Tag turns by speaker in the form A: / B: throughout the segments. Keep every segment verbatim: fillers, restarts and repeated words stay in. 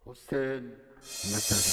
A: حسین نصری.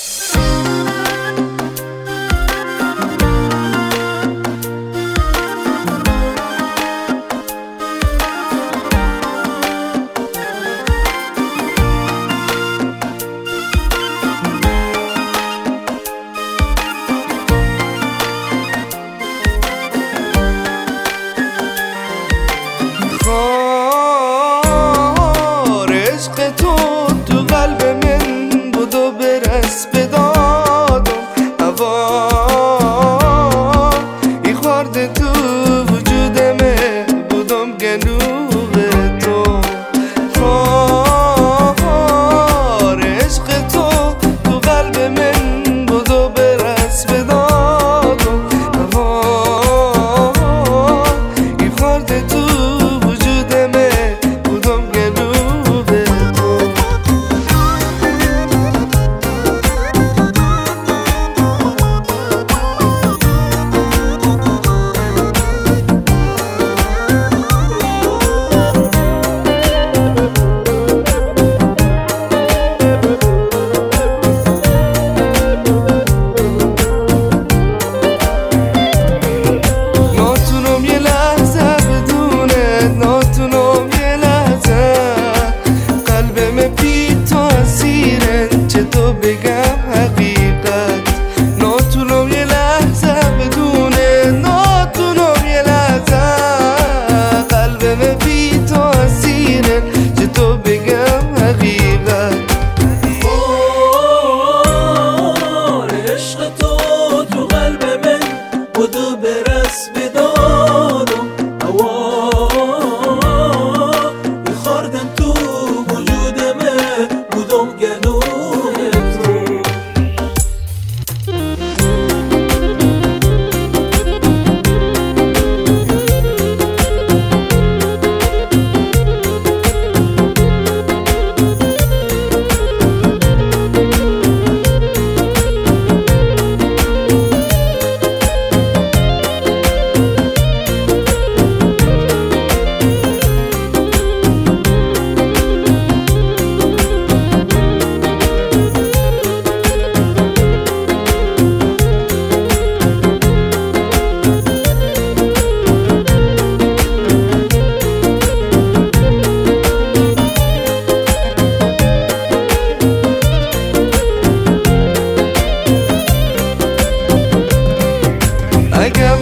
B: اگه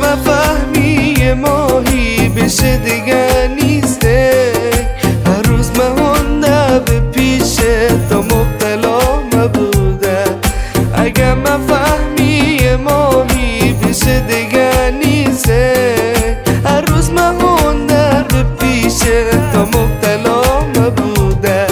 B: مفهمی ماهی بشه دیگه نیسته، هر روز مهونده به پیشه تا مبتلا مبوده. اگه مفهمی ماهی بشه دیگه نیسته، هر روز مهونده به پیشه تا مبتلا مبوده.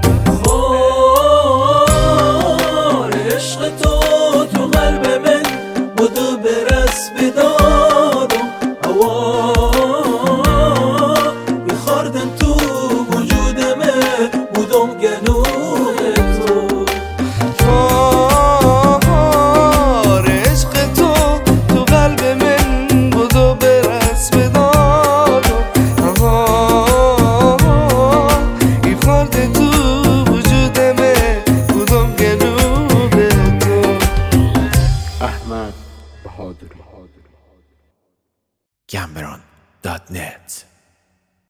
C: خور عشق تو تو قلب من بدو برس بدادم اوا میخوردن تو وجودمه بودم گنوه تو.
B: فار عشق تو تو قلب من بدو برس بدادم اوا میخورده تو وجودمه بودم گنوه تو.
A: احمد بهادری.
D: گمبران دات نت